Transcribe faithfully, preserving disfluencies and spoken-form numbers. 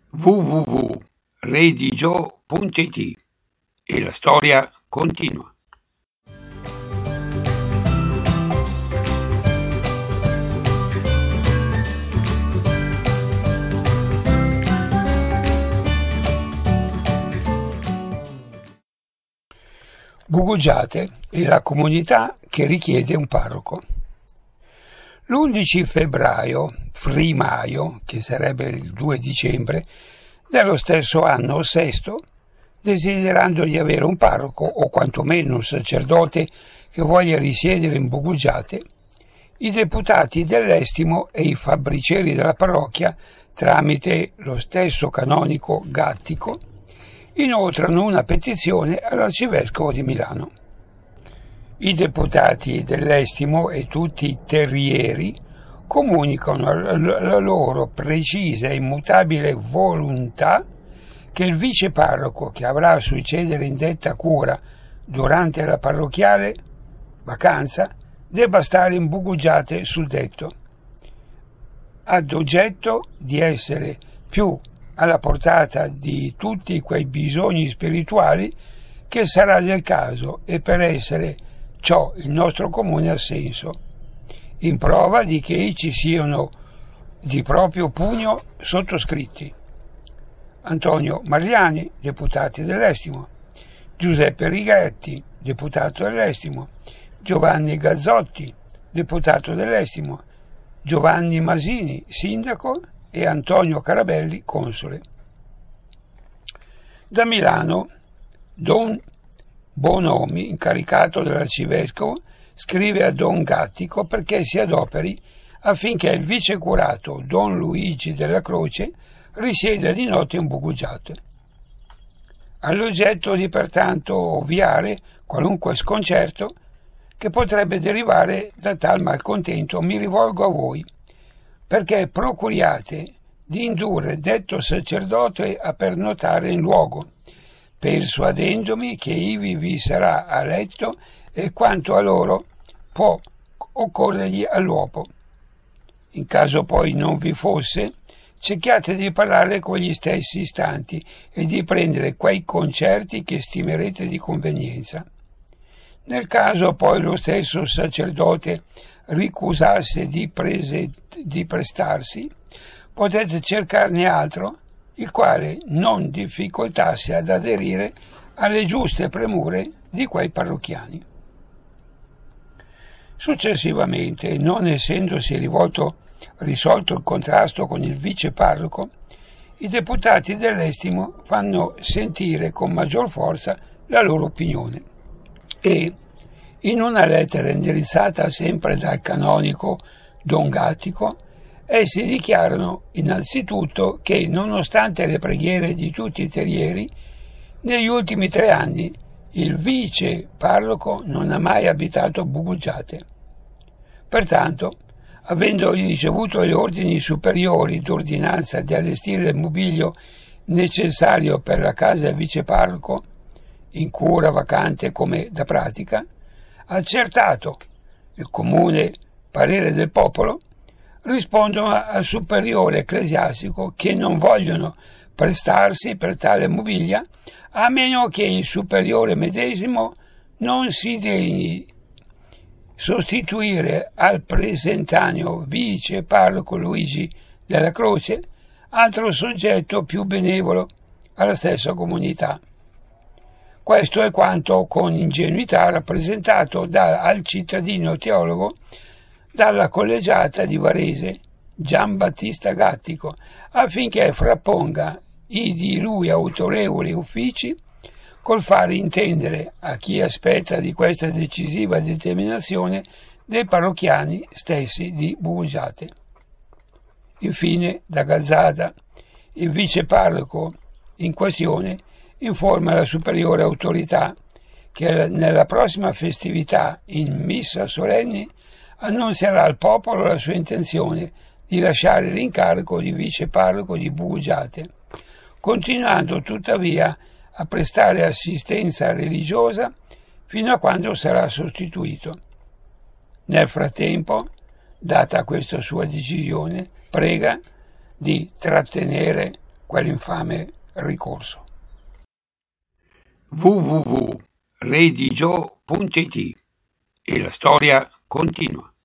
w w w punto redigio punto it e la storia continua. Bugugiate e la comunità che richiede un parroco. L'undici febbraio, frimaio, che sarebbe il due dicembre, dello stesso anno sesto, desiderando di avere un parroco o quantomeno un sacerdote che voglia risiedere in Bugugiate, i deputati dell'Estimo e i fabbricieri della parrocchia, tramite lo stesso canonico Gattico, inoltrano una petizione all'Arcivescovo di Milano. I deputati dell'Estimo e tutti i terrieri comunicano la loro precisa e immutabile volontà che il vice parroco che avrà a succedere in detta cura durante la parrocchiale vacanza debba stare in Bugugiate sul detto, ad oggetto di essere più alla portata di tutti quei bisogni spirituali che sarà del caso e per essere ciò il nostro comune assenso, in prova di che ci siano di proprio pugno sottoscritti Antonio Mariani, deputati dell'Estimo, Giuseppe Righetti, deputato dell'Estimo, Giovanni Gazzotti, deputato dell'Estimo, Giovanni Masini, sindaco, e Antonio Carabelli, console. Da Milano, Don Bonomi, incaricato dall'arcivescovo, scrive a Don Gattico perché si adoperi affinché il vicecurato Don Luigi della Croce risieda di notte in Bugugiate. All'oggetto di pertanto ovviare qualunque sconcerto che potrebbe derivare da tal malcontento, mi rivolgo a voi, perché procuriate di indurre detto sacerdote a pernotare in luogo, persuadendomi che ivi vi sarà a letto e quanto a loro può occorrergli all'uopo. In caso poi non vi fosse, cerchiate di parlare con gli stessi istanti e di prendere quei concerti che stimerete di convenienza. Nel caso poi lo stesso sacerdote ricusasse di, prese, di prestarsi, potete cercarne altro, il quale non difficoltasse ad aderire alle giuste premure di quei parrocchiani. Successivamente, non essendosi rivolto risolto il contrasto con il vice parroco, i deputati dell'Estimo fanno sentire con maggior forza la loro opinione e, in una lettera indirizzata sempre dal canonico Don Gattico, essi dichiarano innanzitutto che, nonostante le preghiere di tutti i terrieri, negli ultimi tre anni il vice parroco non ha mai abitato Bugugiate. Pertanto, avendo ricevuto gli ordini superiori d'ordinanza di allestire il mobilio necessario per la casa del vice parroco, in cura vacante come da pratica, accertato il comune parere del popolo, rispondono al superiore ecclesiastico che non vogliono prestarsi per tale mobilia a meno che il superiore medesimo non si degni sostituire al presentaneo vice parroco Luigi della Croce altro soggetto più benevolo alla stessa comunità. Questo è quanto con ingenuità rappresentato da, al cittadino teologo dalla collegiata di Varese, Gian Battista Gattico, affinché frapponga i di lui autorevoli uffici col fare intendere a chi aspetta di questa decisiva determinazione dei parrocchiani stessi di Bugugiate. Infine, da Gazzada, il vice parroco in questione informa la superiore autorità che nella prossima festività in missa solenne annunzierà al popolo la sua intenzione di lasciare l'incarico di vice parroco di Bugugiate, continuando tuttavia a prestare assistenza religiosa fino a quando sarà sostituito. Nel frattempo, data questa sua decisione, prega di trattenere quell'infame ricorso. w w w punto redigio punto it e la storia continua.